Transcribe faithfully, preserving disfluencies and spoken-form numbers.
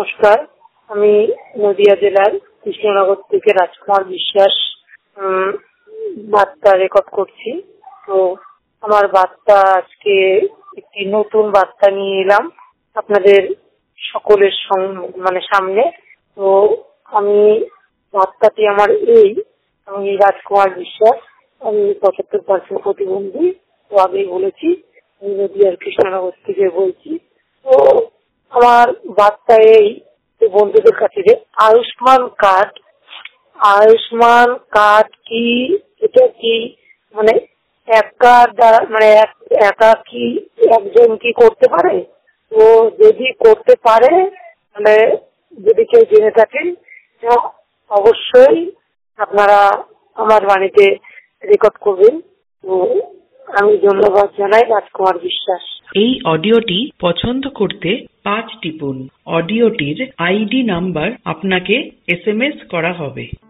নমস্কার, আমি নদিয়া জেলার কৃষ্ণনগর থেকে রাজকুমার বিশ্বাস বার্তা রেকর্ড করছি। তো আমার বার্তা আজকে একটি নতুন বার্তা নিয়ে এলাম আপনাদের সকলের মানে সামনে। তো আমি বার্তাটি আমার এই আমি রাজকুমার বিশ্বাস, আমি পঁচাত্তর পার্সেন্ট প্রতিবন্ধী। তো আগেই বলেছি আমি নদিয়ার কৃষ্ণনগর থেকে বলছি। তো আমার বার্তা এই বন্ধুদের কাছে যে আয়ুষ্মান কার্ড আয়ুষ্মান কার্ড কি এটা কি মানে একা মানে একা কি একজন কি করতে পারে? তো যদি করতে পারে মানে যদি কেউ জেনে থাকেন অবশ্যই আপনারা আমার বাড়িতে রেকর্ড করবেন। তো আমি ধন্যবাদ জানাই রাজকুমার বিশ্বাস। এই অডিওটি পছন্দ করতে পাঁচ টিপুন। অডিওটির আইডি নাম্বার আপনাকে এস এম এস করা হবে।